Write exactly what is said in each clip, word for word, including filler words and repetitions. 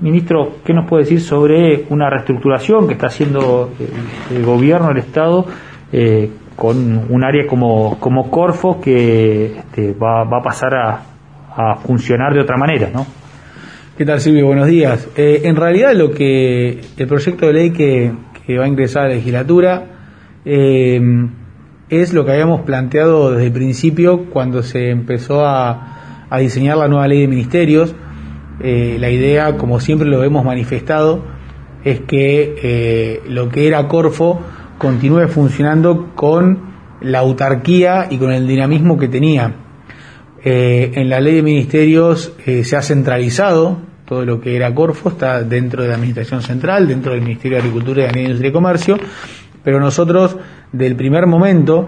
Ministro, ¿qué nos puede decir sobre una reestructuración que está haciendo el, el gobierno, el Estado, eh, con un área como, como Corfo que este, va, va a pasar a, a funcionar de otra manera, ¿no? ¿Qué tal, Silvio? Buenos días. Eh, en realidad lo que el proyecto de ley que, que va a ingresar a la legislatura eh, es lo que habíamos planteado desde el principio cuando se empezó a, a diseñar la nueva ley de ministerios. Eh, la idea, como siempre lo hemos manifestado, es que eh, lo que era Corfo continúe funcionando con la autarquía y con el dinamismo que tenía. Eh, en la ley de ministerios eh, se ha centralizado todo lo que era Corfo, está dentro de la administración central, dentro del Ministerio de Agricultura, y Ganadería, Industria y Comercio, pero nosotros del primer momento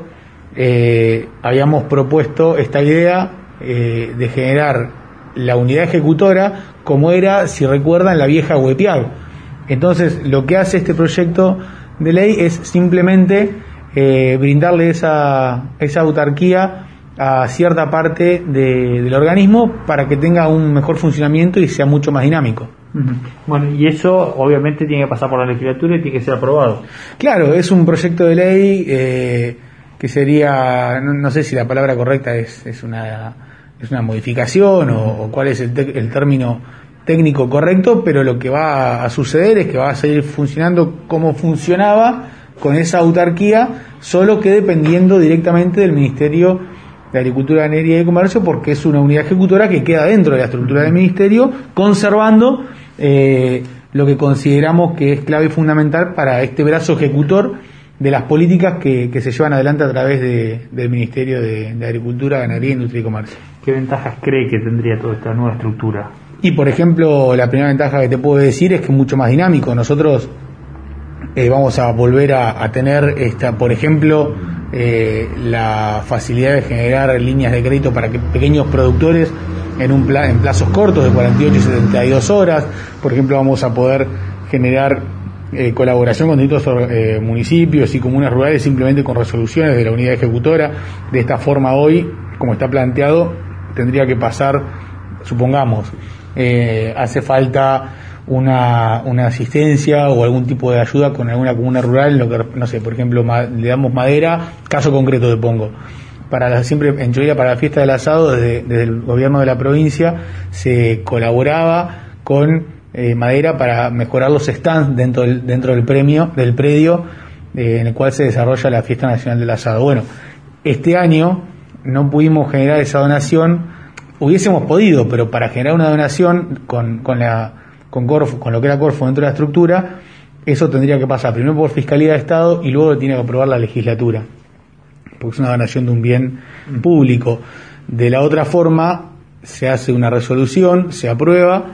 eh, habíamos propuesto esta idea eh, de generar la unidad ejecutora como era, si recuerdan, la vieja UEPIAG. Entonces lo que hace este proyecto de ley es simplemente eh, brindarle esa, esa autarquía a cierta parte de, del organismo para que tenga un mejor funcionamiento y sea mucho más dinámico. Bueno, y eso obviamente tiene que pasar por la legislatura y tiene que ser aprobado. Claro, es un proyecto de ley eh, que sería, no, no sé si la palabra correcta es, es una es una modificación o, o cuál es el, te, el término técnico correcto, pero lo que va a suceder es que va a seguir funcionando como funcionaba con esa autarquía, solo que dependiendo directamente del Ministerio de Agricultura, Ganadería y Comercio, porque es una unidad ejecutora que queda dentro de la estructura del Ministerio, conservando eh, lo que consideramos que es clave y fundamental para este brazo ejecutor de las políticas que, que se llevan adelante a través de, del Ministerio de, de Agricultura, Ganadería, Industria y Comercio. ¿Qué ventajas cree que tendría toda esta nueva estructura? Y por ejemplo, la primera ventaja que te puedo decir es que es mucho más dinámico. Nosotros eh, vamos a volver a, a tener, esta, por ejemplo, eh, la facilidad de generar líneas de crédito para que pequeños productores en, un pla, en plazos cortos de cuarenta y ocho y setenta y dos horas. Por ejemplo, vamos a poder generar eh, colaboración con distintos eh, municipios y comunas rurales simplemente con resoluciones de la unidad ejecutora. De esta forma, hoy, como está planteado, tendría que pasar, supongamos, eh, hace falta una, una asistencia o algún tipo de ayuda con alguna comuna rural, en lo que, no sé, por ejemplo, ma, le damos madera, caso concreto te pongo, para la, siempre en Cholila, para la fiesta del asado, desde, desde el gobierno de la provincia se colaboraba con eh, madera para mejorar los stands dentro del, dentro del premio, del predio eh, en el cual se desarrolla la fiesta nacional del asado. Bueno, este año no pudimos generar esa donación, hubiésemos podido, pero para generar una donación con, con la con Corfo, con lo que era Corfo dentro de la estructura, eso tendría que pasar primero por Fiscalía de Estado y luego lo tiene que aprobar la legislatura, porque es una donación de un bien público. De la otra forma, se hace una resolución, se aprueba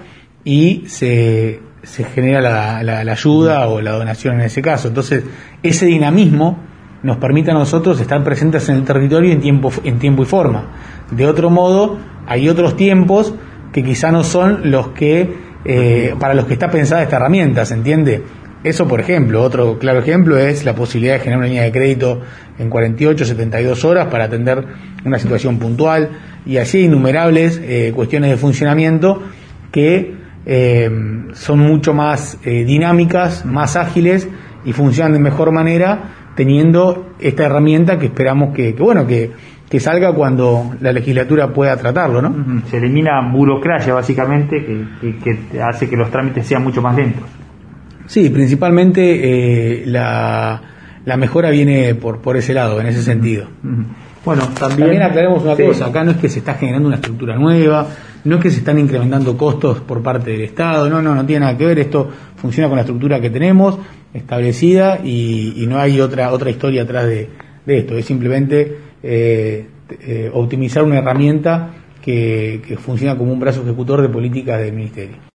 y se, se genera la, la, la ayuda o la donación en ese caso. Entonces, ese dinamismo nos permite a nosotros estar presentes en el territorio en tiempo, en tiempo y forma. De otro modo, hay otros tiempos que quizá no son los que eh, para los que está pensada esta herramienta, ¿se entiende? Eso, por ejemplo, otro claro ejemplo es la posibilidad de generar una línea de crédito en cuarenta y ocho, setenta y dos horas para atender una situación puntual, y así innumerables eh, cuestiones de funcionamiento que eh, son mucho más eh, dinámicas, más ágiles y funcionan de mejor manera teniendo esta herramienta que esperamos que, que bueno, que, que salga cuando la legislatura pueda tratarlo, ¿no? Se elimina burocracia, básicamente, que, que, que hace que los trámites sean mucho más lentos. Sí, principalmente eh, la, la mejora viene por, por ese lado, en ese sentido. Bueno, también, también aclaremos una sí. cosa, acá no es que se está generando una estructura nueva, no es que se están incrementando costos por parte del Estado, no, no, no tiene nada que ver, esto funciona con la estructura que tenemos establecida y, y no hay otra otra historia atrás de, de esto, es simplemente eh, eh, optimizar una herramienta que, que funciona como un brazo ejecutor de políticas del Ministerio.